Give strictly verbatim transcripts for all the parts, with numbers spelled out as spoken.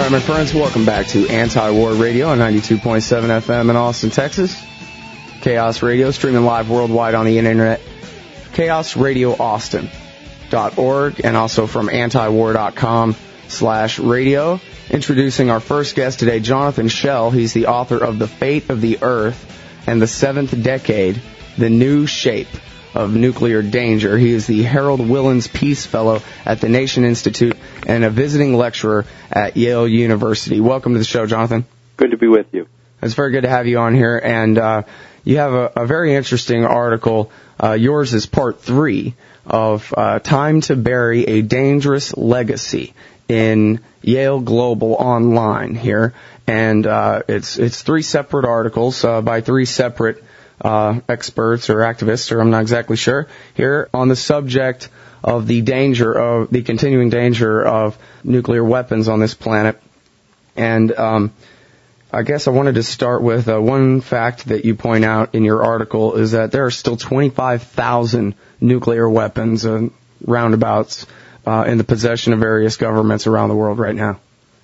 right, my friends, welcome back to Anti-War Radio on ninety-two point seven F M in Austin, Texas. Chaos Radio, streaming live worldwide on the internet. chaos radio austin dot org and also from antiwar dot com slash radio. Introducing our first guest today, Jonathan Schell. He's the author of The Fate of the Earth and the Seventh Decade, The New Shape of Nuclear Danger. He is the Harold Willens Peace Fellow at the Nation Institute and a visiting lecturer at Yale University. Welcome to the show, Jonathan. Good to be with you. It's very good to have you on here, and uh, you have a, a very interesting article. Uh, yours is part three of uh, Time to Bury a Dangerous Legacy in Yale Global Online here, and uh, it's it's three separate articles uh, by three separate uh, experts or activists, or I'm not exactly sure, here on the subject of the danger of the continuing danger of nuclear weapons on this planet. And um, I guess I wanted to start with uh, one fact that you point out in your article is that there are still twenty-five thousand nuclear weapons and roundabouts uh, in the possession of various governments around the world right now.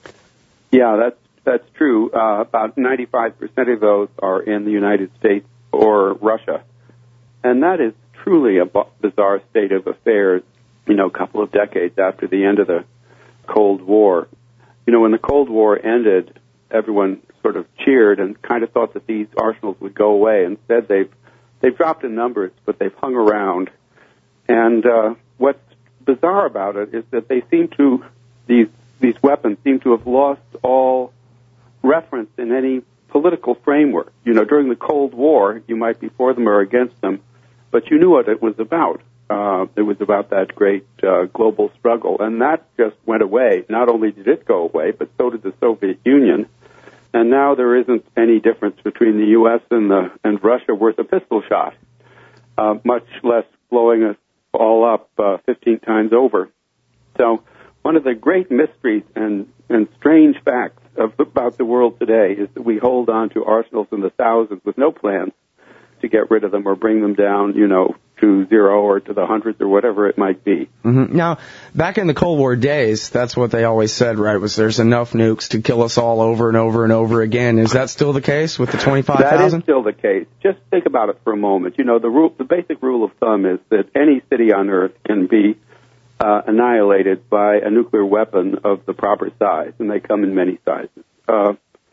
Yeah, that's that's true. Uh, about ninety-five percent of those are in the United States or Russia. And that is truly a bizarre state of affairs, you know, a couple of decades after the end of the Cold War. You know, when the Cold War ended, everyone sort of cheered and kind of thought that these arsenals would go away. Instead, they've they've dropped in numbers, but they've hung around. And uh, what's bizarre about it is that they seem to these these weapons seem to have lost all reference in any political framework. You know, during the Cold War, you might be for them or against them, but you knew what it was about. Uh, it was about that great uh, global struggle, and that just went away. Not only did it go away, but so did the Soviet Union. And now there isn't any difference between the U S and the and Russia worth a pistol shot, uh, much less blowing us all up uh, fifteen times over. So one of the great mysteries and, and strange facts of, about the world today is that we hold on to arsenals in the thousands with no plans to get rid of them or bring them down, you know, to zero or to the hundreds or whatever it might be. Mm-hmm. Now, back in the Cold War days, that's what they always said, right, was there's enough nukes to kill us all over and over and over again. Is that still the case with the twenty-five thousand? That is still the case. Just think about it for a moment. You know, the rule, the basic rule of thumb is that any city on Earth can be uh, annihilated by a nuclear weapon of the proper size, and they come in many sizes. Uh,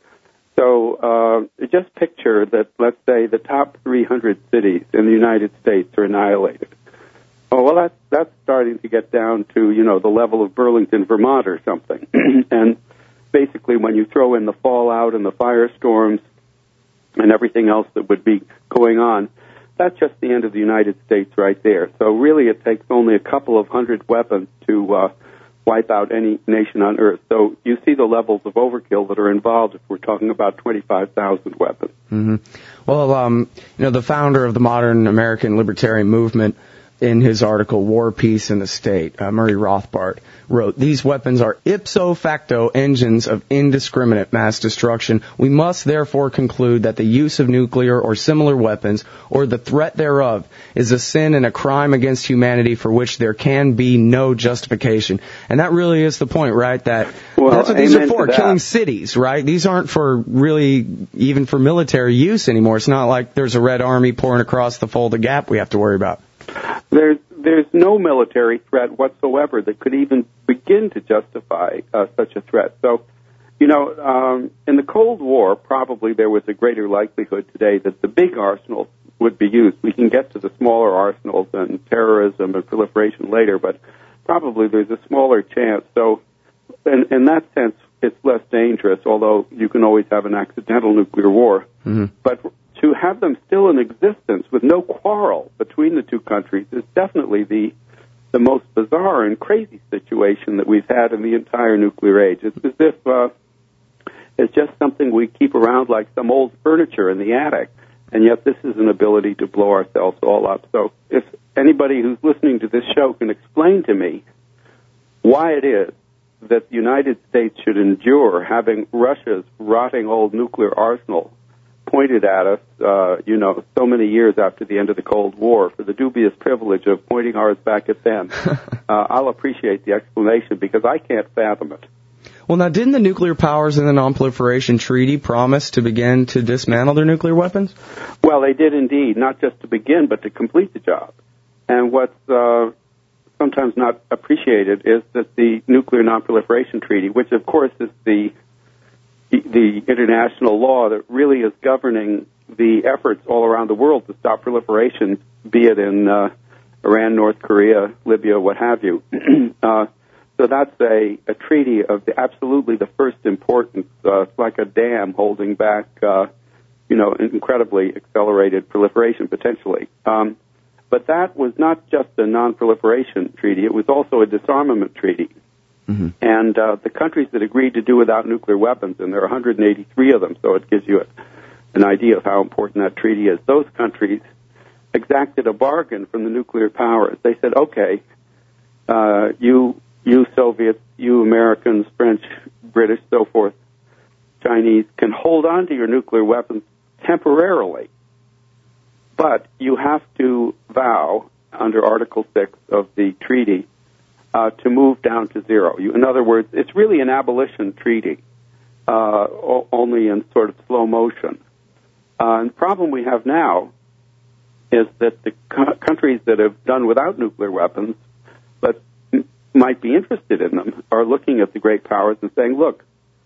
So uh, just picture that, let's say, the top three hundred cities in the United States are annihilated. Oh, well, that's, that's starting to get down to, you know, the level of Burlington, Vermont or something. And basically when you throw in the fallout and the firestorms and everything else that would be going on, that's just the end of the United States right there. So really it takes only a couple of hundred weapons to uh, wipe out any nation on Earth. So you see the levels of overkill that are involved if we're talking about twenty-five thousand weapons. Mm-hmm. Well, um, you know, the founder of the modern American libertarian movement, in his article, War, Peace, and the State, uh, Murray Rothbard, wrote, "These weapons are ipso facto engines of indiscriminate mass destruction. We must therefore conclude that the use of nuclear or similar weapons, or the threat thereof, is a sin and a crime against humanity for which there can be no justification." And that really is the point, right? That well, that's what these are for, that. killing cities, right? These aren't for really even for military use anymore. It's not like there's a Red Army pouring across the Fulda Gap we have to worry about. There's there's no military threat whatsoever that could even begin to justify uh, such a threat. So, you know, um, in the Cold War, probably there was a greater likelihood today that the big arsenals would be used. We can get to the smaller arsenals and terrorism and proliferation later, but probably there's a smaller chance. So, in, in that sense, it's less dangerous, although you can always have an accidental nuclear war. Mm-hmm. But to have them still in existence with no quarrel between the two countries is definitely the the most bizarre and crazy situation that we've had in the entire nuclear age. It's as if uh, it's just something we keep around like some old furniture in the attic, and yet this is an ability to blow ourselves all up. So if anybody who's listening to this show can explain to me why it is that the United States should endure having Russia's rotting old nuclear arsenal pointed at us, uh, you know, so many years after the end of the Cold War for the dubious privilege of pointing ours back at them. uh, I'll appreciate the explanation because I can't fathom it. Well, now, didn't the nuclear powers in the Non-Proliferation Treaty promise to begin to dismantle their nuclear weapons? Well, they did indeed, not just to begin, but to complete the job. And what's uh, sometimes not appreciated is that the Nuclear Non-Proliferation Treaty, which of course is the the international law that really is governing the efforts all around the world to stop proliferation, be it in uh, Iran, North Korea, Libya, what have you. uh, so that's a, a treaty of the, absolutely the first importance. Uh, it's like a dam holding back, uh, you know, incredibly accelerated proliferation potentially. Um, but that was not just a non-proliferation treaty; it was also a disarmament treaty. Mm-hmm. And uh, the countries that agreed to do without nuclear weapons, and there are one hundred eighty-three of them, so it gives you a, an idea of how important that treaty is. Those countries exacted a bargain from the nuclear powers. They said, okay, uh, you, you Soviets, you Americans, French, British, so forth, Chinese, can hold on to your nuclear weapons temporarily, but you have to vow under Article six of the treaty Uh, to move down to zero. You, in other words, it's really an abolition treaty, uh, o- only in sort of slow motion. Uh, and the problem we have now is that the co- countries that have done without nuclear weapons, but m- might be interested in them, are looking at the great powers and saying, look,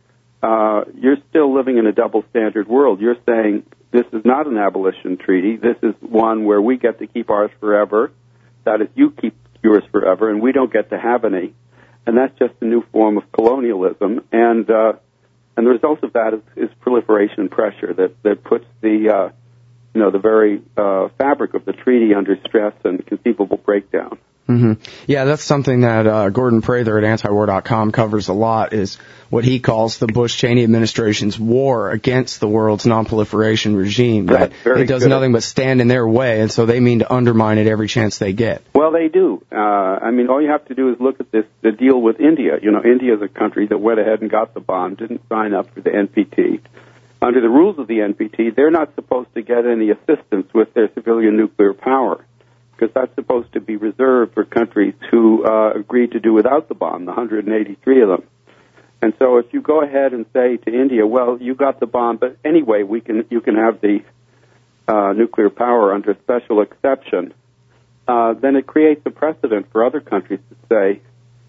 uh, you're still living in a double standard world. You're saying this is not an abolition treaty. This is one where we get to keep ours forever. That is, you keep yours forever, and we don't get to have any. And that's just a new form of colonialism. And uh, and the result of that is, is proliferation pressure that, that puts the uh, you know the very uh, fabric of the treaty under stress and conceivable breakdown. Mm-hmm. Yeah, that's something that uh, Gordon Prather at anti-war dot com covers a lot, is what he calls the Bush-Cheney administration's war against the world's non-proliferation regime. That's that very it does good. nothing but stand in their way, and so they mean to undermine it every chance they get. Well, they do. Uh, I mean, all you have to do is look at this, the deal with India. You know, India is a country that went ahead and got the bomb, didn't sign up for the N P T. Under the rules of the N P T, they're not supposed to get any assistance with their civilian nuclear power, because that's supposed to be reserved for countries who uh, agreed to do without the bomb, the one hundred eighty-three of them. And so if you go ahead and say to India, well, you got the bomb, but anyway, we can you can have the uh, nuclear power under special exception, uh, then it creates a precedent for other countries to say,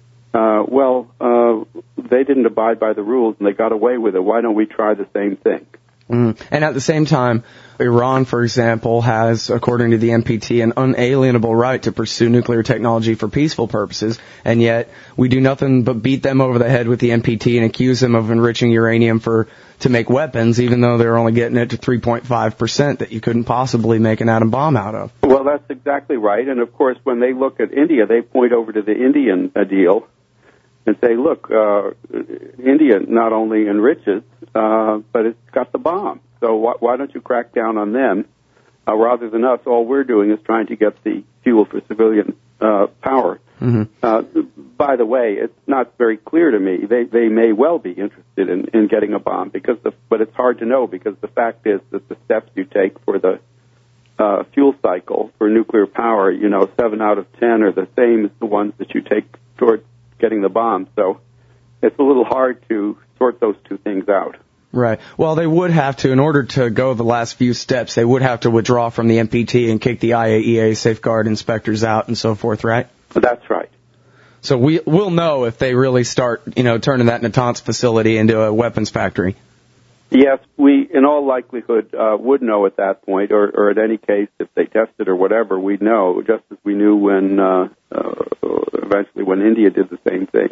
uh, well, uh, they didn't abide by the rules and they got away with it. Why don't we try the same thing? Mm. And at the same time, Iran, for example, has, according to the N P T, an unalienable right to pursue nuclear technology for peaceful purposes, and yet we do nothing but beat them over the head with the N P T and accuse them of enriching uranium for to make weapons, even though they're only getting it to three point five percent that you couldn't possibly make an atom bomb out of. Well, that's exactly right. And, of course, when they look at India, they point over to the Indian uh, deal and say, look, uh, India not only enriches, uh, but it's got the bomb. So wh- why don't you crack down on them uh, rather than us? All we're doing is trying to get the fuel for civilian uh, power. Mm-hmm. Uh, by the way, it's not very clear to me. They they may well be interested in, in getting a bomb, because the, but it's hard to know, because the fact is that the steps you take for the uh, fuel cycle for nuclear power, you know, seven out of ten are the same as the ones that you take towards getting the bomb. So it's a little hard to sort those two things out. Right. Well, they would have to, in order to go the last few steps, they would have to withdraw from the N P T and kick the I A E A safeguard inspectors out and so forth, right? That's right. So we, we'll know if they really start, you know, turning that Natanz facility into a weapons factory. Yes, we, in all likelihood, uh, would know at that point, or, or in any case, if they tested or whatever, we'd know, just as we knew when, uh, uh, eventually when India did the same thing.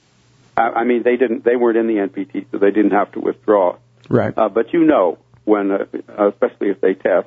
I, I mean, they didn't, they weren't in the N P T, so they didn't have to withdraw. Right. Uh, but you know, when, uh, especially if they test,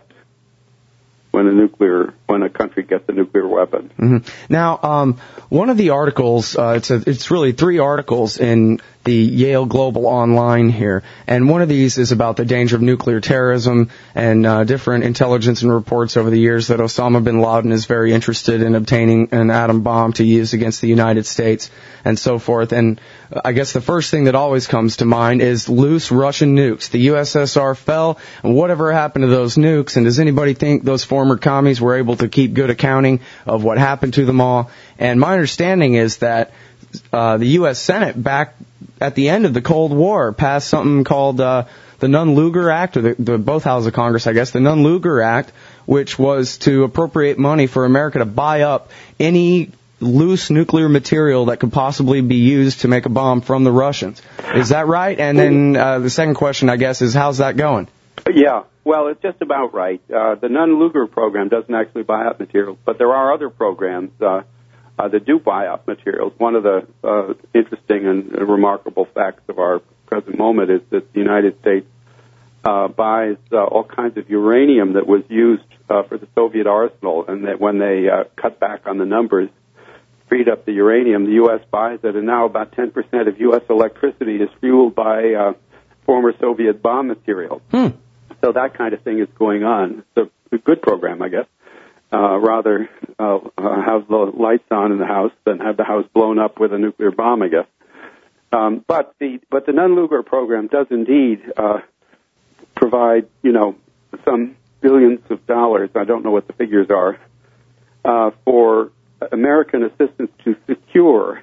when a nuclear, when a country gets a nuclear weapon. Mm-hmm. Now, um, one of the articles, uh, it's a, it's really three articles in the Yale Global Online here, and one of these is about the danger of nuclear terrorism and uh, different intelligence and reports over the years that Osama bin Laden is very interested in obtaining an atom bomb to use against the United States and so forth. And I guess the first thing that always comes to mind is loose Russian nukes. The U S S R fell, and whatever happened to those nukes? And does anybody think those former commies were able to keep good accounting of what happened to them all? And my understanding is that uh, the U S Senate back at the end of the Cold War, passed something called uh, the Nunn-Lugar Act, or the, the both houses of Congress, I guess, the Nunn-Lugar Act, which was to appropriate money for America to buy up any loose nuclear material that could possibly be used to make a bomb from the Russians. Is that right? And then uh, the second question, I guess, is how's that going? Yeah, well, it's just about right. Uh, the Nunn-Lugar program doesn't actually buy up materials, but there are other programs uh, uh, that do buy up materials. One of the uh, interesting and remarkable facts of our present moment is that the United States uh, buys uh, all kinds of uranium that was used uh, for the Soviet arsenal, and that when they uh, cut back on the numbers, freed up the uranium, the U S buys it, and now about ten percent of U S electricity is fueled by uh, former Soviet bomb material. Hmm. So that kind of thing is going on. It's a good program, I guess. Uh, rather uh, uh, have the lights on in the house than have the house blown up with a nuclear bomb, I guess. Um, but the but the Nunn-Lugar program does indeed uh, provide, you know, some billions of dollars. I don't know what the figures are uh, for American assistance to secure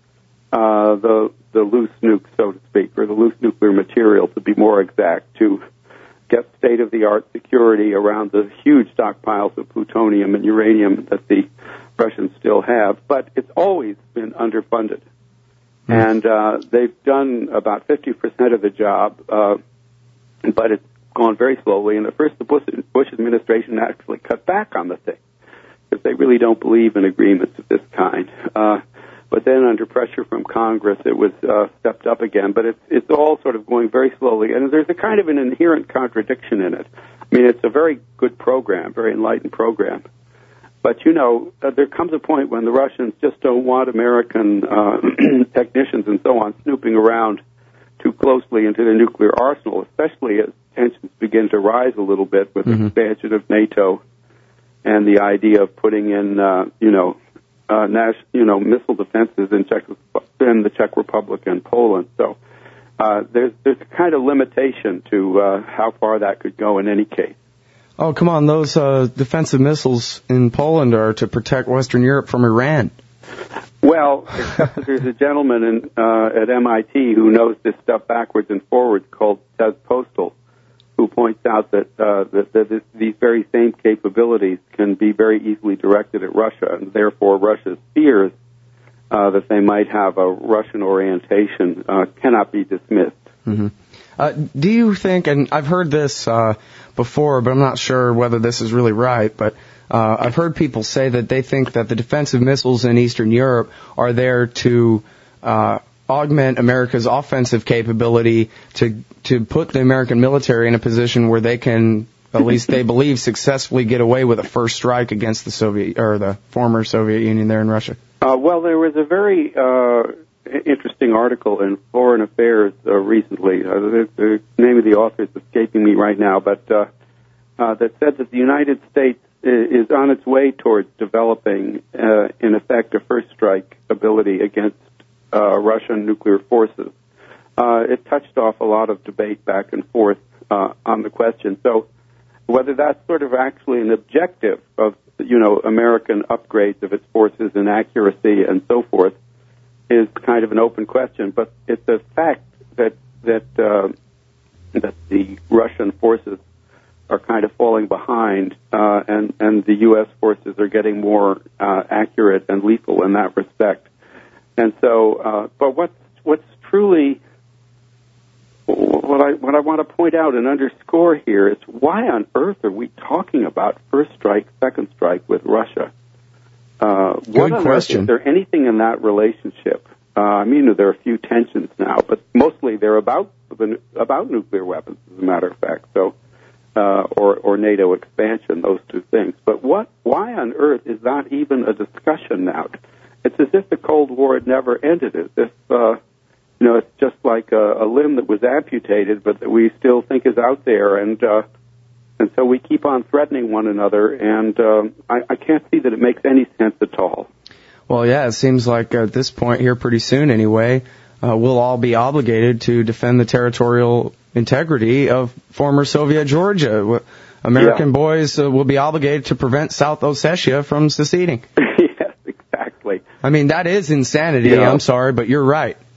uh, the the loose nukes, so to speak, or the loose nuclear material, to be more exact, to get state-of-the-art security around the huge stockpiles of plutonium and uranium that the Russians still have. But it's always been underfunded. Mm-hmm. And uh, they've done about fifty percent of the job, uh, but it's gone very slowly. And at first, the Bush, Bush administration actually cut back on the thing, because they really don't believe in agreements of this kind. Uh, but then under pressure from Congress, it was uh, stepped up again. But it's, it's all sort of going very slowly, and there's a kind of an inherent contradiction in it. I mean, it's a very good program, very enlightened program. But, you know, uh, there comes a point when the Russians just don't want American uh, technicians and so on snooping around too closely into the nuclear arsenal, especially as tensions begin to rise a little bit with mm-hmm. the expansion of NATO and the idea of putting in, uh, you know, uh, nas- you know, missile defenses in, Czech- in the Czech Republic and Poland. So uh, there's there's a kind of limitation to uh, how far that could go in any case. Oh, come on, those uh, defensive missiles in Poland are to protect Western Europe from Iran. Well, except that there's a gentleman in, uh, at M I T who knows this stuff backwards and forwards called Des Postal, who points out that, uh, that, that this, these very same capabilities can be very easily directed at Russia, and therefore Russia's fears uh, that they might have a Russian orientation uh, cannot be dismissed. Mm-hmm. Uh, do you think, and I've heard this uh, before, but I'm not sure whether this is really right, but uh, I've heard people say that they think that the defensive missiles in Eastern Europe are there to uh, augment America's offensive capability, to to put the American military in a position where they can, at least they believe, successfully get away with a first strike against the Soviet or the former Soviet Union there in Russia. Uh, well, there was a very uh, interesting article in Foreign Affairs uh, recently. Uh, the, the name of the author is escaping me right now, but uh, uh, that said that the United States is on its way towards developing, uh, in effect, a first strike ability against uh, Russian nuclear forces. Uh, it touched off a lot of debate back and forth uh, on the question. So whether that's sort of actually an objective of, you know, American upgrades of its forces and accuracy and so forth is kind of an open question. But it's a fact that that uh, that the Russian forces are kind of falling behind, uh, and and the U S forces are getting more uh, accurate and lethal in that respect. And so, uh, but what's what's truly what I what I want to point out and underscore here is why on earth are we talking about first strike, second strike with Russia? Uh, Good question. Is there anything in that relationship? Uh, I mean, there are a few tensions now, but mostly they're about the, about nuclear weapons, as a matter of fact. So. Uh, or, or NATO expansion, those two things. But what? Why on earth is that even a discussion now? It's as if the Cold War had never ended. As if, uh, you know, it's just like a, a limb that was amputated, but that we still think is out there, and uh, and so we keep on threatening one another. And uh, I, I can't see that it makes any sense at all. Well, yeah, it seems like at this point here, pretty soon anyway, uh, we'll all be obligated to defend the territorial integrity of former Soviet Georgia. American yeah. boys uh, will be obligated to prevent South Ossetia from seceding. Yes, exactly. I mean, that is insanity. Yeah. I'm sorry, but you're right.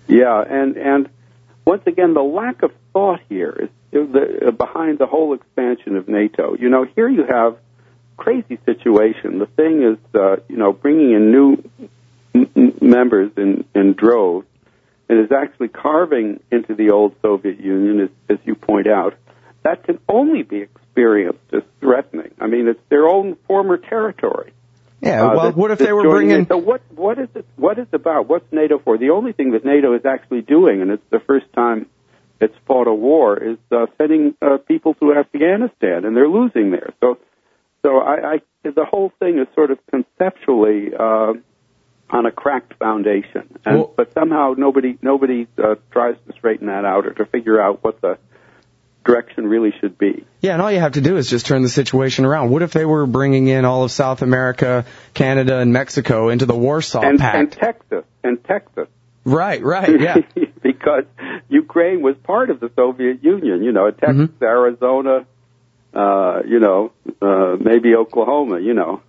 Yeah, and and once again, the lack of thought here is, is the, uh, behind the whole expansion of NATO. You know, here you have crazy situation. The thing is, uh, you know, bringing in new m- members in, in droves, and is actually carving into the old Soviet Union, as, as you point out. That can only be experienced as threatening. I mean, it's their own former territory. Yeah, well, uh, that, what if they were bringing... So what, what is it, what is it about? What's NATO for? The only thing that NATO is actually doing, and it's the first time it's fought a war, is uh, sending uh, people to Afghanistan, and they're losing there. So so I, I the whole thing is sort of conceptually uh, on a cracked foundation. And, well, but somehow nobody, nobody uh, tries to straighten that out or to figure out what the direction really should be. Yeah, and all you have to do is just turn the situation around. What if they were bringing in all of South America, Canada, and Mexico into the Warsaw and, Pact? And Texas, and Texas. Right, right, yeah. Because Ukraine was part of the Soviet Union, you know, Texas, mm-hmm. Arizona, uh, you know, uh, maybe Oklahoma, you know.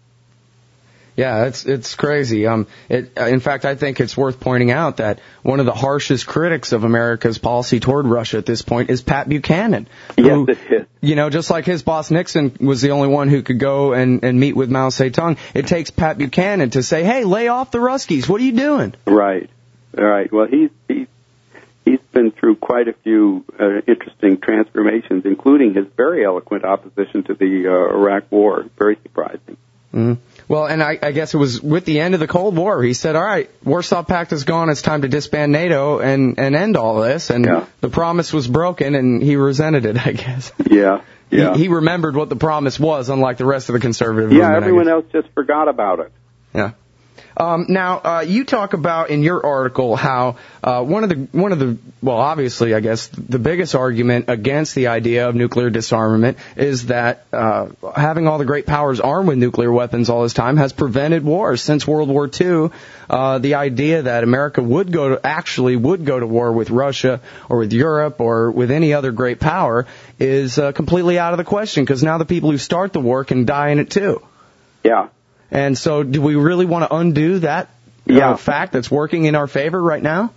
Yeah, it's it's crazy. Um, it, in fact, I think it's worth pointing out that one of the harshest critics of America's policy toward Russia at this point is Pat Buchanan. Who, yes, it is. You know, just like his boss Nixon was the only one who could go and, and meet with Mao Zedong, it takes Pat Buchanan to say, "Hey, lay off the Ruskies. What are you doing?" Right, right. Well, he's he's he's been through quite a few uh, interesting transformations, including his very eloquent opposition to the uh, Iraq War. Very surprising. Mm-hmm. Well, and I, I guess it was with the end of the Cold War. He said, all right, Warsaw Pact is gone. It's time to disband NATO and, and end all this. And yeah. the promise was broken, and he resented it, I guess. Yeah, yeah. He, he remembered what the promise was, unlike the rest of the conservative yeah, movement. Yeah, everyone else just forgot about it. Yeah. Um, now, uh, you talk about in your article how uh, one of the one of the well, obviously, I guess the biggest argument against the idea of nuclear disarmament is that uh, having all the great powers armed with nuclear weapons all this time has prevented wars. Since World War Two, uh, the idea that America would go to actually would go to war with Russia or with Europe or with any other great power is uh, completely out of the question, because now the people who start the war can die in it too. Yeah. And so do we really want to undo that uh, yeah. fact that's working in our favor right now?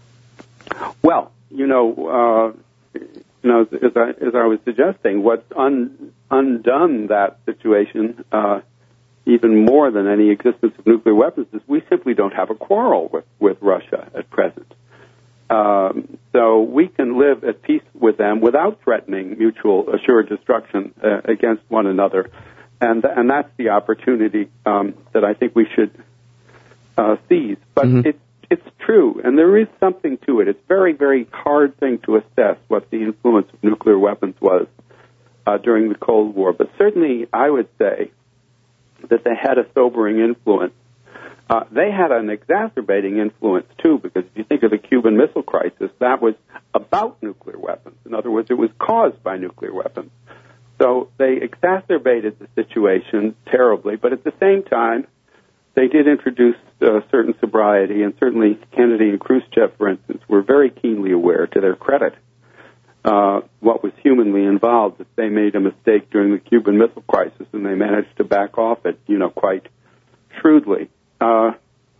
Well, you know, uh, you know, as I, as I was suggesting, what's un, undone that situation uh, even more than any existence of nuclear weapons is we simply don't have a quarrel with, with Russia at present. Um, so we can live at peace with them without threatening mutual assured destruction uh, against one another. And and that's the opportunity um, that I think we should uh, seize. But mm-hmm. it's it's true, and there is something to it. It's a very, very hard thing to assess what the influence of nuclear weapons was uh, during the Cold War. But certainly, I would say that they had a sobering influence. Uh, they had an exacerbating influence too, because if you think of the Cuban Missile Crisis, that was about nuclear weapons. In other words, it was caused by nuclear weapons. So they exacerbated the situation terribly, but at the same time, they did introduce uh, certain sobriety, and certainly Kennedy and Khrushchev, for instance, were very keenly aware, to their credit, uh, what was humanly involved. If they made a mistake during the Cuban Missile Crisis, and they managed to back off it, you know, quite shrewdly. Uh,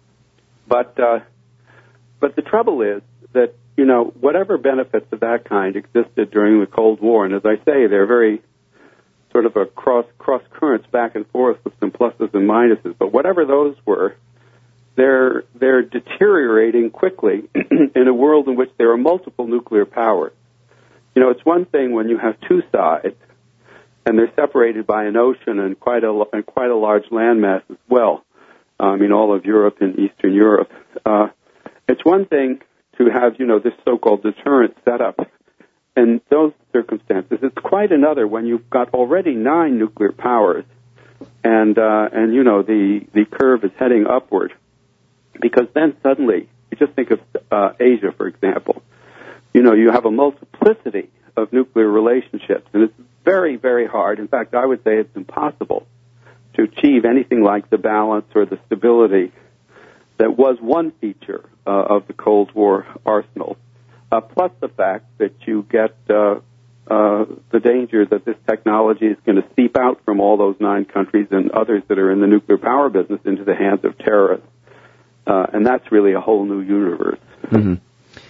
but uh, but the trouble is that, you know, whatever benefits of that kind existed during the Cold War, and as I say, they're very sort of a cross cross currents back and forth with some pluses and minuses. But whatever those were, they're they're deteriorating quickly in a world in which there are multiple nuclear powers. You know, it's one thing when you have two sides and they're separated by an ocean and quite a and quite a large landmass as well. I mean, all of Europe and Eastern Europe. Uh, it's one thing to have, you know, this so-called deterrent set up. In those circumstances, it's quite another when you've got already nine nuclear powers, and uh, and you know the the curve is heading upward, because then suddenly you just think of uh, Asia, for example. You know, you have a multiplicity of nuclear relationships, and it's very, very hard. In fact, I would say it's impossible to achieve anything like the balance or the stability that was one feature uh, of the Cold War arsenal. Uh, plus the fact that you get uh, uh, the danger that this technology is going to seep out from all those nine countries and others that are in the nuclear power business into the hands of terrorists. Uh, and that's really a whole new universe. Mm-hmm.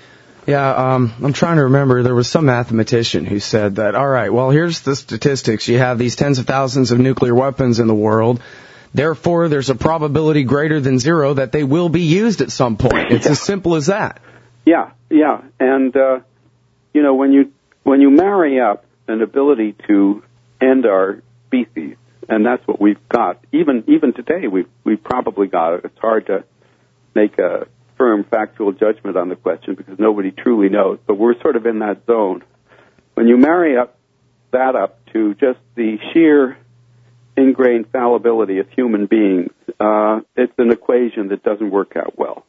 Yeah, um, I'm trying to remember. There was some mathematician who said that, all right, well, here's the statistics. You have these tens of thousands of nuclear weapons in the world. Therefore, there's a probability greater than zero that they will be used at some point. It's yeah. as simple as that. Yeah, yeah. And, uh, you know, when you when you marry up an ability to end our species, and that's what we've got, even even today, we've, we've probably got it. It's hard to make a firm factual judgment on the question because nobody truly knows, but we're sort of in that zone. When you marry up that up to just the sheer ingrained fallibility of human beings, uh, it's an equation that doesn't work out well.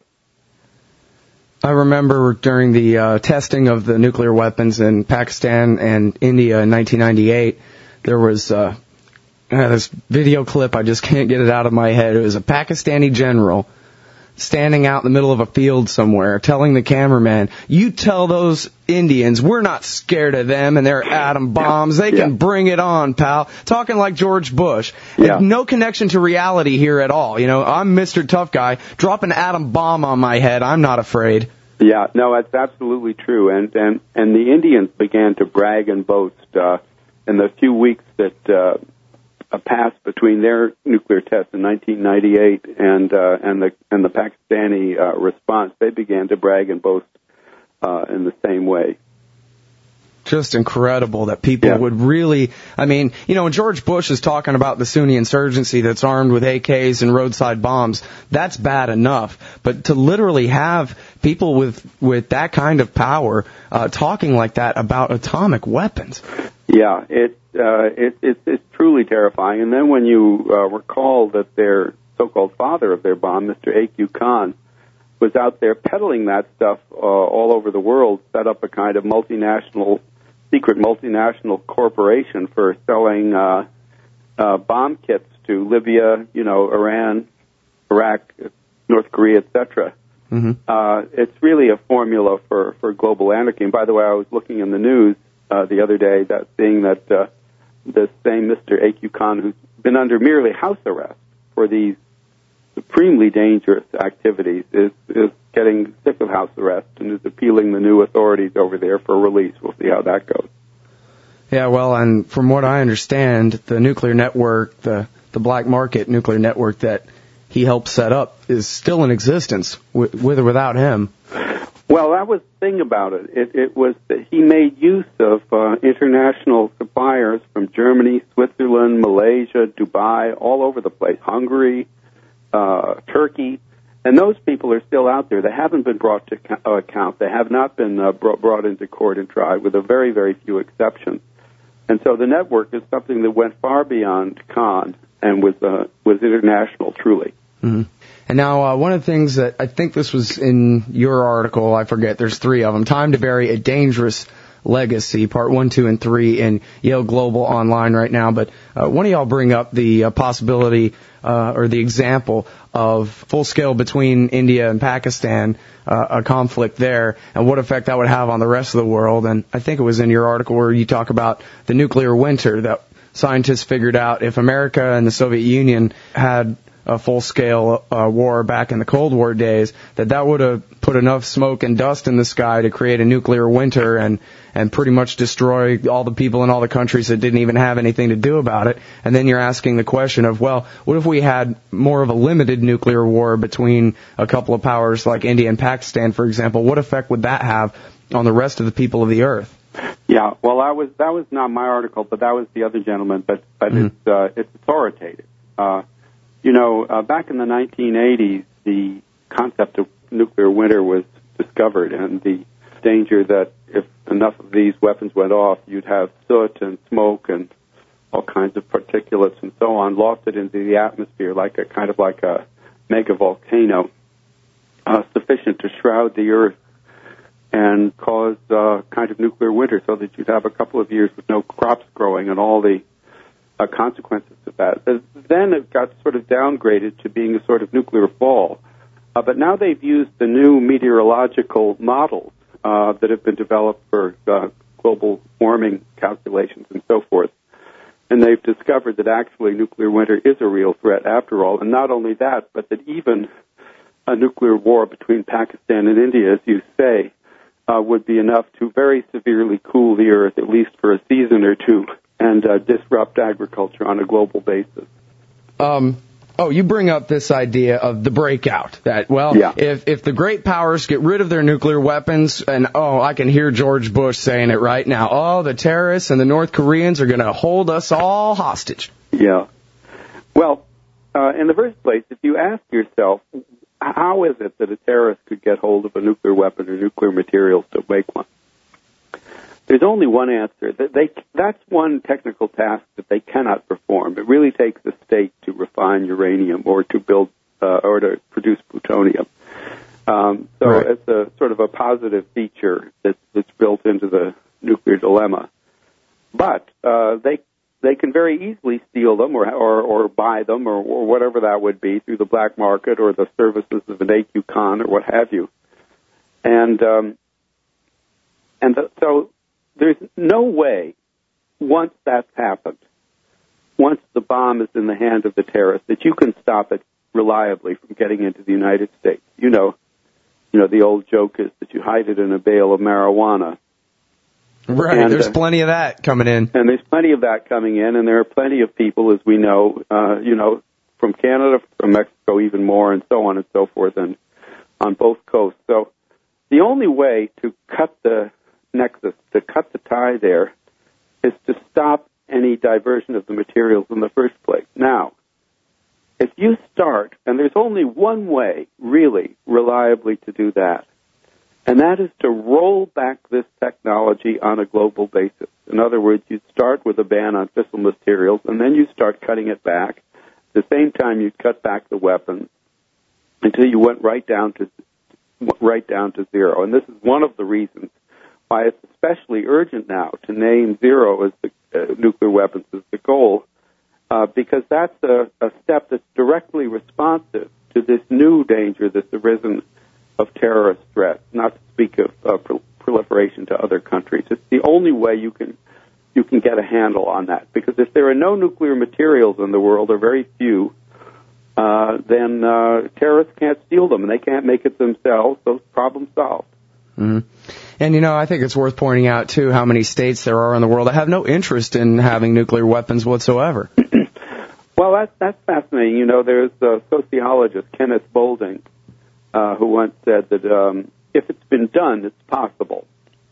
I remember during the uh, testing of the nuclear weapons in Pakistan and India in nineteen ninety-eight, there was uh, uh, this video clip, I just can't get it out of my head. It was a Pakistani general standing out in the middle of a field somewhere, telling the cameraman, you tell those Indians we're not scared of them and their atom bombs. They can yeah. bring it on, pal. Talking like George Bush. Yeah. No connection to reality here at all. You know, I'm Mister Tough Guy. Drop an atom bomb on my head. I'm not afraid. Yeah, no, that's absolutely true. And and, and the Indians began to brag and boast uh, in the few weeks that uh, passed between their nuclear tests in nineteen ninety-eight and uh, and the and the Pakistani uh, response. They began to brag and boast uh, in the same way. Just incredible that people yeah. would really, I mean, you know, when George Bush is talking about the Sunni insurgency that's armed with A Ks and roadside bombs, that's bad enough. But to literally have people with, with that kind of power uh, talking like that about atomic weapons. Yeah, it, uh, it, it, it's truly terrifying. And then when you uh, recall that their so-called father of their bomb, Mister A Q Khan, was out there peddling that stuff uh, all over the world, set up a kind of multinational, secret multinational corporation for selling uh, uh, bomb kits to Libya, you know, Iran, Iraq, North Korea, et cetera. Mm-hmm. Uh, it's really a formula for, for global anarchy. And by the way, I was looking in the news uh, the other day, that seeing that uh, this same Mister A Q Khan, who's been under merely house arrest for these supremely dangerous activities, is, is getting sick of house arrest and is appealing the new authorities over there for release. We'll see how that goes. Yeah, well, and from what I understand, the nuclear network, the, the black market nuclear network that he helped set up is still in existence, with, with or without him. Well, that was the thing about it. It, it was that he made use of uh, international suppliers from Germany, Switzerland, Malaysia, Dubai, all over the place, Hungary, uh, Turkey. And those people are still out there. They haven't been brought to account. They have not been uh, brought, brought into court and tried, with a very, very few exceptions. And so the network is something that went far beyond Khan and was uh, was international, truly. Mm-hmm. And now, uh, one of the things that I think this was in your article, I forget, there's three of them, Time to Bury a Dangerous Legacy, part one, two, and three in Yale Global Online right now. But uh, one of y'all bring up the uh, possibility uh, or the example of full scale between India and Pakistan, uh, a conflict there, and what effect that would have on the rest of the world. And I think it was in your article where you talk about the nuclear winter that scientists figured out if America and the Soviet Union had a full-scale uh, war back in the Cold War days, that that would have put enough smoke and dust in the sky to create a nuclear winter and, and pretty much destroy all the people in all the countries that didn't even have anything to do about it. And then you're asking the question of, well, what if we had more of a limited nuclear war between a couple of powers like India and Pakistan, for example? What effect would that have on the rest of the people of the Earth? Yeah, well, that was that was not my article, but that was the other gentleman, but, but mm-hmm. it's, uh, it's authoritative. Uh, You know, uh, back in the nineteen eighties, the concept of nuclear winter was discovered, and the danger that if enough of these weapons went off, you'd have soot and smoke and all kinds of particulates and so on lofted into the atmosphere like a kind of like a mega volcano, uh, sufficient to shroud the Earth and cause uh, kind of nuclear winter, so that you'd have a couple of years with no crops growing and all the Uh, consequences of that. Then it got sort of downgraded to being a sort of nuclear fall. Uh, but now they've used the new meteorological models uh, that have been developed for uh, global warming calculations and so forth. And they've discovered that actually nuclear winter is a real threat after all. And not only that, but that even a nuclear war between Pakistan and India, as you say, uh, would be enough to very severely cool the Earth, at least for a season or two, and uh, disrupt agriculture on a global basis. Um, oh, you bring up this idea of the breakout. That, well, yeah. if if the great powers get rid of their nuclear weapons, and, oh, I can hear George Bush saying it right now, oh, the terrorists and the North Koreans are going to hold us all hostage. Yeah. Well, uh, in the first place, if you ask yourself, how is it that a terrorist could get hold of a nuclear weapon or nuclear materials to make one? There's only one answer. They, that's one technical task that they cannot perform. It really takes the state to refine uranium or to build uh, or to produce plutonium. Um, so right. It's a sort of a positive feature that's, that's built into the nuclear dilemma. But uh, they they can very easily steal them or or, or buy them or, or whatever that would be through the black market or the services of an A Q Con or what have you. And um, and the, so there's no way, once that's happened, once the bomb is in the hand of the terrorist, that you can stop it reliably from getting into the United States. You know, you know the old joke is that you hide it in a bale of marijuana. Right, and, there's uh, plenty of that coming in. And there's plenty of that coming in, and there are plenty of people, as we know, uh, you know, from Canada, from Mexico even more, and so on and so forth, and on both coasts. So the only way to cut the nexus, to cut the tie there, is to stop any diversion of the materials in the first place. Now, if you start, and there's only one way, really, reliably to do that, and that is to roll back this technology on a global basis. In other words, you start with a ban on fissile materials, and then you start cutting it back. At the same time, you cut back the weapons until you went right down to right down to zero. And this is one of the reasons why it's especially urgent now to name zero as the uh, nuclear weapons as the goal, uh, because that's a, a step that's directly responsive to this new danger that's arisen of terrorist threats, not to speak of uh, pro- proliferation to other countries. It's the only way you can you can get a handle on that. Because if there are no nuclear materials in the world, or very few, uh, then uh, terrorists can't steal them, and they can't make it themselves, so problem solved. Mm-hmm. And, you know, I think it's worth pointing out, too, how many states there are in the world that have no interest in having nuclear weapons whatsoever. Well, that's, that's fascinating. You know, there's a sociologist, Kenneth Boulding, Uh, who once said that um, if it's been done, it's possible.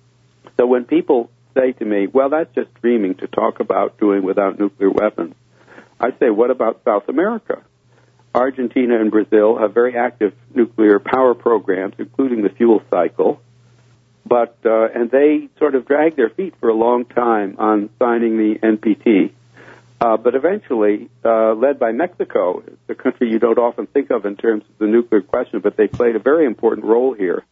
So when people say to me, well, that's just dreaming to talk about doing without nuclear weapons, I say, what about South America? Argentina and Brazil have very active nuclear power programs, including the fuel cycle, but uh, and they sort of dragged their feet for a long time on signing the N P T. Uh, but eventually, uh, led by Mexico, the country you don't often think of in terms of the nuclear question, but they played a very important role here.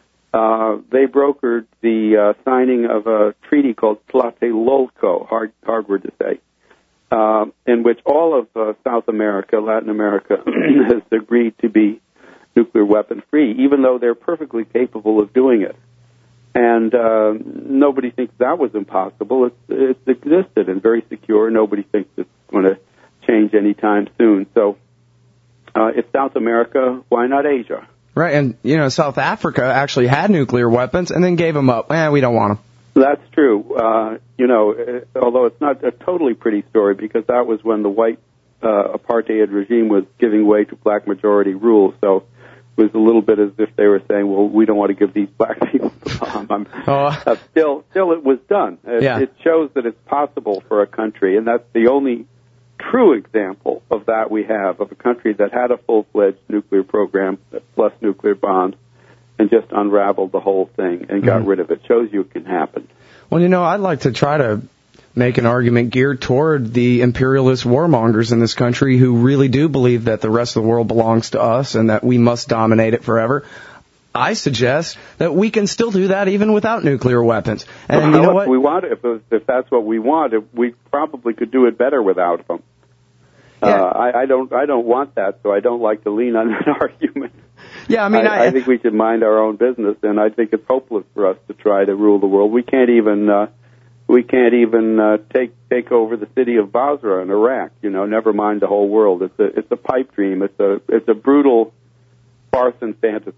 Uh, they brokered the uh, signing of a treaty called Tlatelolco, hard, hard word to say, uh, in which all of uh, South America, Latin America, has agreed to be nuclear weapon-free, even though they're perfectly capable of doing it. And uh, nobody thinks that was impossible. It's, it's existed and very secure. Nobody thinks it's going to change anytime soon. So uh, if South America, why not Asia? Right, and, you know, South Africa actually had nuclear weapons and then gave them up. Eh, we don't want them. That's true. Uh, you know, although it's not a totally pretty story, because that was when the white uh, apartheid regime was giving way to black majority rule. So was a little bit as if they were saying, well, we don't want to give these black people the bomb. oh. uh, still, still it was done. It, yeah. it shows that it's possible for a country, and that's the only true example of that we have, of a country that had a full-fledged nuclear program plus nuclear bombs and just unraveled the whole thing and got mm-hmm. rid of it. Shows you it can happen. Well, you know, I'd like to try to make an argument geared toward the imperialist warmongers in this country who really do believe that the rest of the world belongs to us and that we must dominate it forever. I suggest that we can still do that even without nuclear weapons. And well, you know if what? We want, if, if that's what we want, we probably could do it better without them. Yeah. Uh, I, I don't. I don't want that, so I don't like to lean on that argument. Yeah, I mean, I, I, I think we should mind our own business, and I think it's hopeless for us to try to rule the world. We can't even. Uh, We can't even uh, take take over the city of Basra in Iraq. You know, never mind the whole world. It's a it's a pipe dream. It's a it's a brutal farce and fantasy.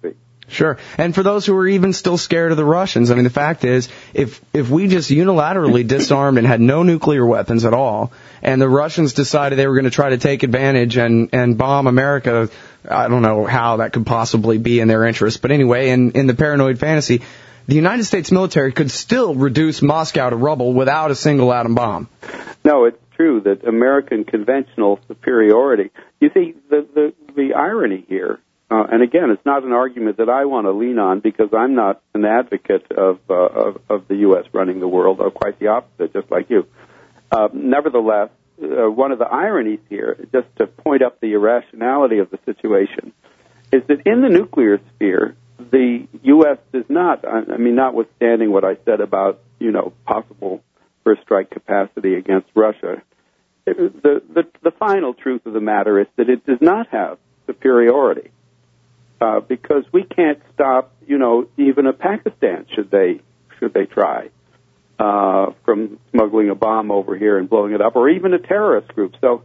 Sure. And for those who are even still scared of the Russians, I mean, the fact is, if if we just unilaterally disarmed and had no nuclear weapons at all, and the Russians decided they were going to try to take advantage and, and bomb America, I don't know how that could possibly be in their interest. But anyway, in, in the paranoid fantasy, the United States military could still reduce Moscow to rubble without a single atom bomb. No, it's true that American conventional superiority. You see, the, the, the irony here, Uh, and again, it's not an argument that I want to lean on because I'm not an advocate of, uh, of, of the U S running the world, or quite the opposite, just like you. Uh, nevertheless, uh, one of the ironies here, just to point up the irrationality of the situation, is that in the nuclear sphere, the U S does not, I mean, notwithstanding what I said about, you know, possible first strike capacity against Russia, it, the, the, the final truth of the matter is that it does not have superiority. Uh, because we can't stop, you know, even a Pakistan should they should they try uh, from smuggling a bomb over here and blowing it up, or even a terrorist group. So,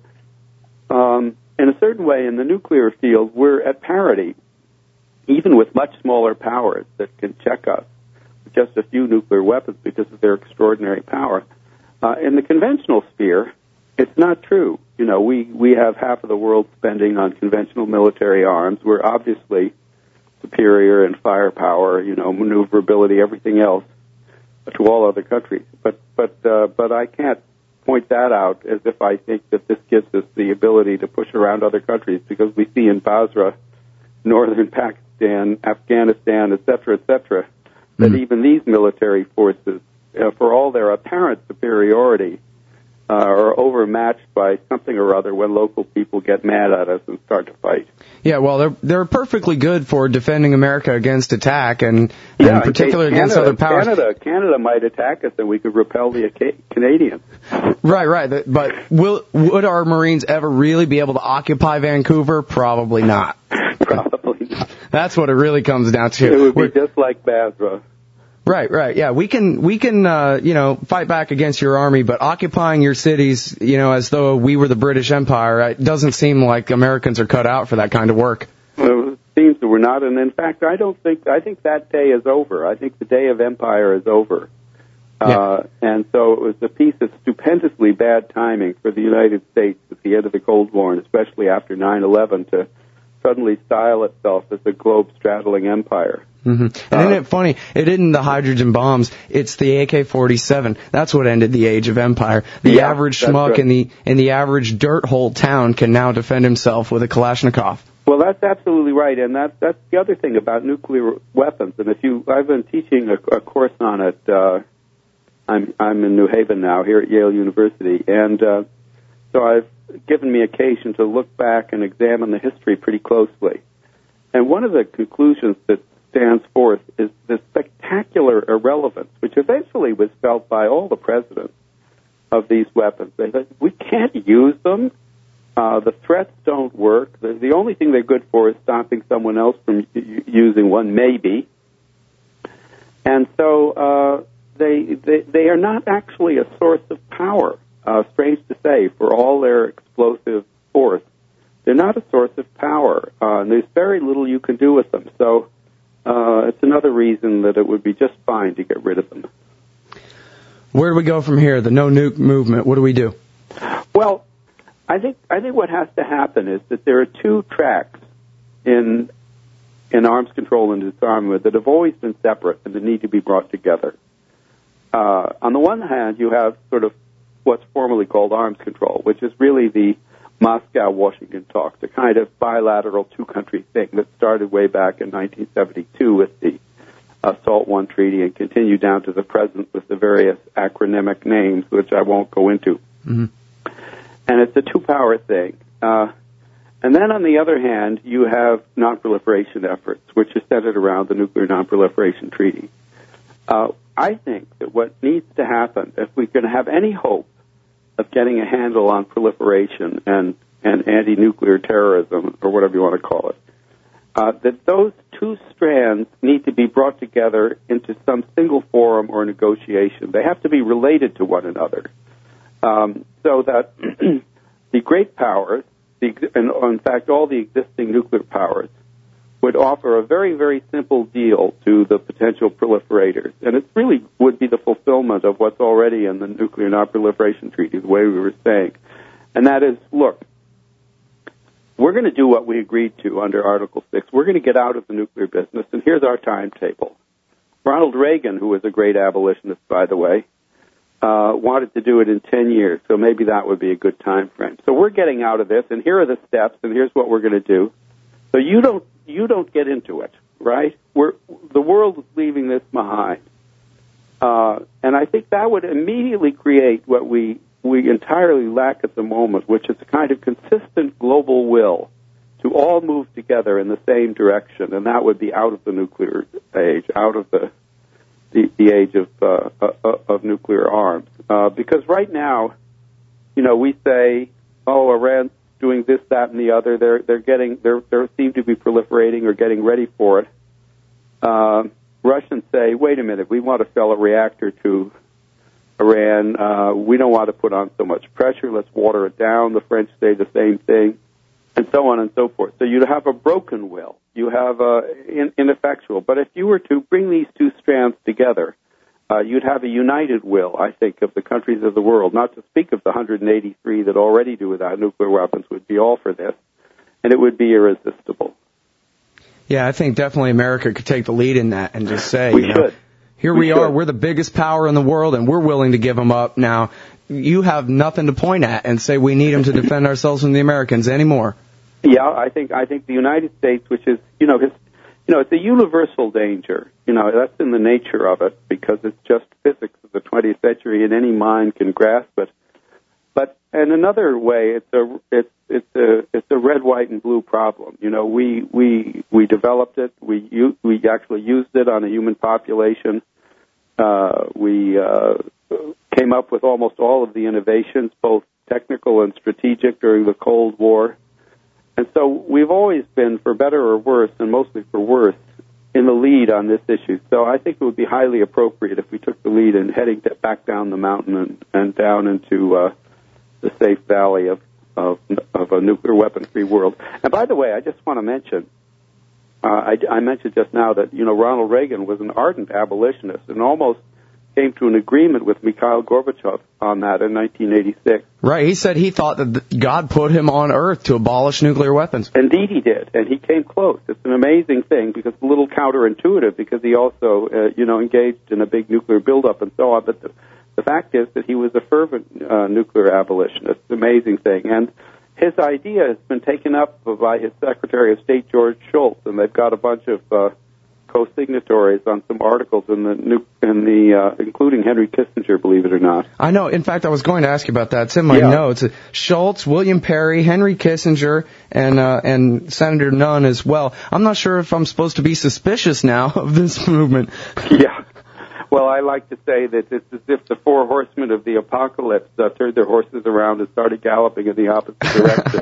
um, in a certain way, in the nuclear field, we're at parity, even with much smaller powers that can check us with just a few nuclear weapons because of their extraordinary power. Uh, in the conventional sphere, it's not true. You know, we, we have half of the world spending on conventional military arms. We're obviously superior in firepower, you know, maneuverability, everything else to all other countries. But but uh, but I can't point that out as if I think that this gives us the ability to push around other countries, because we see in Basra, northern Pakistan, Afghanistan, et cetera, et cetera, that mm. even these military forces, uh, for all their apparent superiority, Uh, are overmatched by something or other when local people get mad at us and start to fight. Yeah, well, they're they're perfectly good for defending America against attack, and, yeah, in particular Canada, against other powers. Canada, Canada might attack us, and we could repel the Canadians. Right, right. But will would our Marines ever really be able to occupy Vancouver? Probably not. Probably not. That's what it really comes down to. It would be We're, just like Basra. Right, right, yeah. We can, we can, uh, you know, fight back against your army, but occupying your cities, you know, as though we were the British Empire, it doesn't seem like Americans are cut out for that kind of work. Well, it seems that we're not, and in fact, I don't think, I think that day is over. I think the day of empire is over. Yeah. Uh, and so it was a piece of stupendously bad timing for the United States at the end of the Cold War, and especially after nine eleven, to suddenly style itself as a globe-straddling empire. Mm-hmm. And isn't it funny? It isn't the hydrogen bombs. It's the A K forty-seven. That's what ended the age of empire. The yeah, average schmuck right. in the in the average dirt hole town can now defend himself with a Kalashnikov. Well, that's absolutely right, and that, that's the other thing about nuclear weapons. And if you, I've been teaching a, a course on it. Uh, I'm I'm in New Haven now, here at Yale University, and uh, so I've given me occasion to look back and examine the history pretty closely. And one of the conclusions that stands forth is the spectacular irrelevance, which eventually was felt by all the presidents of these weapons. They said, we can't use them. Uh, the threats don't work. The, the only thing they're good for is stopping someone else from u- using one, maybe. And so uh, they, they they are not actually a source of power. Uh, strange to say, for all their explosive force, they're not a source of power, uh, and there's very little you can do with them. So uh, it's another reason that it would be just fine to get rid of them. Where do we go from here? The no nuke movement. What do we do? Well, I think I think what has to happen is that there are two tracks in in arms control and disarmament that have always been separate and that need to be brought together. Uh, on the one hand, you have sort of what's formally called arms control, which is really the Moscow-Washington talks, a kind of bilateral two-country thing that started way back in nineteen seventy-two with the uh, SALT one treaty and continued down to the present with the various acronymic names, which I won't go into. Mm-hmm. And it's a two-power thing. Uh, and then, on the other hand, you have non-proliferation efforts, which is centered around the Nuclear Non-Proliferation Treaty. Uh, I think that what needs to happen, if we're going to have any hope of getting a handle on proliferation and, and anti-nuclear terrorism, or whatever you want to call it, uh, that those two strands need to be brought together into some single forum or negotiation. They have to be related to one another. Um, so that the great powers, the, and in fact all the existing nuclear powers, would offer a very, very simple deal to the potential proliferators. And it really would be the fulfillment of what's already in the Nuclear Non-Proliferation Treaty, the way we were saying. And that is, look, we're going to do what we agreed to under Article six. We're going to get out of the nuclear business, and here's our timetable. Ronald Reagan, who was a great abolitionist, by the way, uh, wanted to do it in ten years, so maybe that would be a good time frame. So we're getting out of this, and here are the steps, and here's what we're going to do. So you don't you don't get into it, right? We're, the world is leaving this behind. Uh, and I think that would immediately create what we, we entirely lack at the moment, which is a kind of consistent global will to all move together in the same direction, and that would be out of the nuclear age, out of the the, the age of uh, uh, of nuclear arms. Uh, because right now, you know, we say, oh, Iran's doing this, that, and the other. They're they're getting they're they seem to be proliferating or getting ready for it. Uh, Russians say, wait a minute, we want to sell a reactor to Iran. Uh, we don't want to put on so much pressure. Let's water it down. The French say the same thing, and so on and so forth. So you have a broken will. You have a in, ineffectual. But if you were to bring these two strands together, Uh, you'd have a united will, I think, of the countries of the world, not to speak of the one hundred eighty-three that already do without nuclear weapons would be all for this, and it would be irresistible. Yeah, I think definitely America could take the lead in that and just say, we you know, should. here we, we are, should. we're the biggest power in the world, and we're willing to give them up. Now, you have nothing to point at and say we need them to defend ourselves from the Americans anymore. Yeah, I think I think the United States, which is, you know, his, you know, it's a universal danger. You know, that's in the nature of it because it's just physics of the twentieth century, and any mind can grasp it. But in another way, it's a it's it's a it's a red, white, and blue problem. You know, we we we developed it. We u- we actually used it on a human population. Uh, we uh, came up with almost all of the innovations, both technical and strategic, during the Cold War. And so we've always been, for better or worse, and mostly for worse, in the lead on this issue. So I think it would be highly appropriate if we took the lead in heading to, back down the mountain and, and down into uh, the safe valley of, of, of a nuclear weapon-free world. And by the way, I just want to mention, uh, I, I mentioned just now that, you know, Ronald Reagan was an ardent abolitionist and almost came to an agreement with Mikhail Gorbachev on that in nineteen eighty-six. Right, he said he thought that God put him on Earth to abolish nuclear weapons. Indeed he did, and he came close. It's an amazing thing because it's a little counterintuitive because he also, uh, you know, engaged in a big nuclear buildup and so on. But the, the fact is that he was a fervent uh, nuclear abolitionist. It's an amazing thing. And his idea has been taken up by his Secretary of State, George Shultz, and they've got a bunch of uh, co-signatories on some articles in the nu- in the uh, including Henry Kissinger, believe it or not. I know. In fact, I was going to ask you about that. It's in my yeah. notes. Schultz, William Perry, Henry Kissinger, and uh, and Senator Nunn as well. I'm not sure if I'm supposed to be suspicious now of this movement. Yeah. Well, I like to say that it's as if the four horsemen of the apocalypse uh, turned their horses around and started galloping in the opposite direction.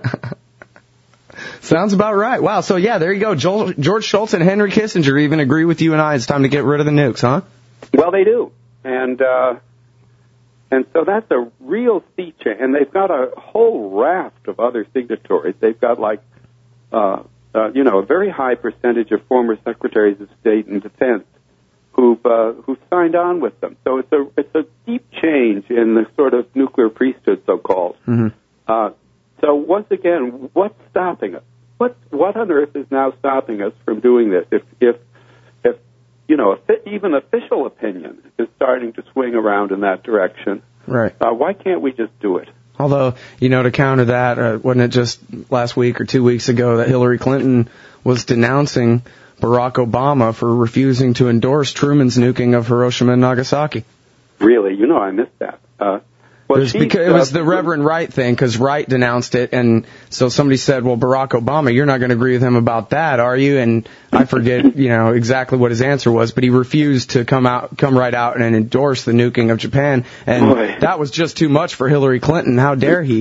Sounds about right. Wow. So, yeah, there you go. Joel, George Shultz and Henry Kissinger even agree with you and I. It's time to get rid of the nukes, huh? Well, they do. And uh, and so that's a real sea change. And they've got a whole raft of other signatories. They've got, like, uh, uh, you know, a very high percentage of former secretaries of state and defense who've, uh, who've signed on with them. So it's a, it's a deep change in the sort of nuclear priesthood, so-called. Mm-hmm. Uh, so once again, what's stopping us? What what on earth is now stopping us from doing this? If if if you know, if even official opinion is starting to swing around in that direction, right? Uh, why can't we just do it? Although, you know, to counter that, uh, wasn't it just last week or two weeks ago that Hillary Clinton was denouncing Barack Obama for refusing to endorse Truman's nuking of Hiroshima and Nagasaki? Really, you know, I missed that. Uh, Well, it was, because, it was the Reverend Wright thing, because Wright denounced it, and so somebody said, well, Barack Obama, you're not going to agree with him about that, are you? And I forget, you know, exactly what his answer was, but he refused to come out, come right out and endorse the nuking of Japan, and Boy. that was just too much for Hillary Clinton. How dare he?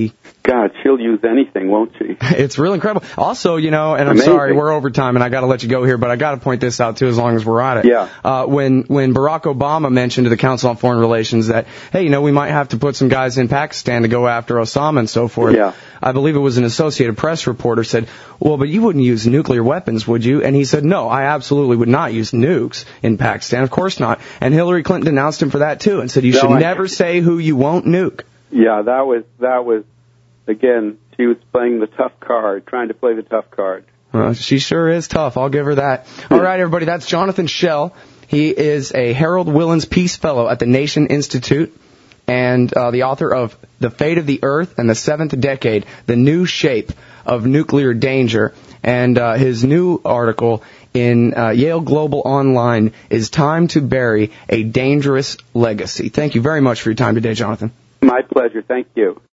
God, she'll use anything, won't she? It's really incredible. Also, you know, and I'm Amazing. sorry, we're over time, and I got to let you go here, but I got to point this out, too, as long as we're at it. Yeah. Uh, when, when Barack Obama mentioned to the Council on Foreign Relations that, hey, you know, we might have to put some guys in Pakistan to go after Osama and so forth, yeah. I believe it was an Associated Press reporter said, well, but you wouldn't use nuclear weapons, would you? And he said, no, I absolutely would not use nukes in Pakistan. Of course not. And Hillary Clinton denounced him for that, too, and said you no, should I... never say who you won't nuke. Yeah, that was, that was, again, she was playing the tough card, trying to play the tough card. Well, she sure is tough. I'll give her that. All right, everybody, that's Jonathan Schell. He is a Harold Willens Peace Fellow at the Nation Institute and uh, the author of The Fate of the Earth and the Seventh Decade, The New Shape of Nuclear Danger. And uh, his new article in uh, Yale Global Online is Time to Bury a Dangerous Legacy. Thank you very much for your time today, Jonathan. My pleasure. Thank you.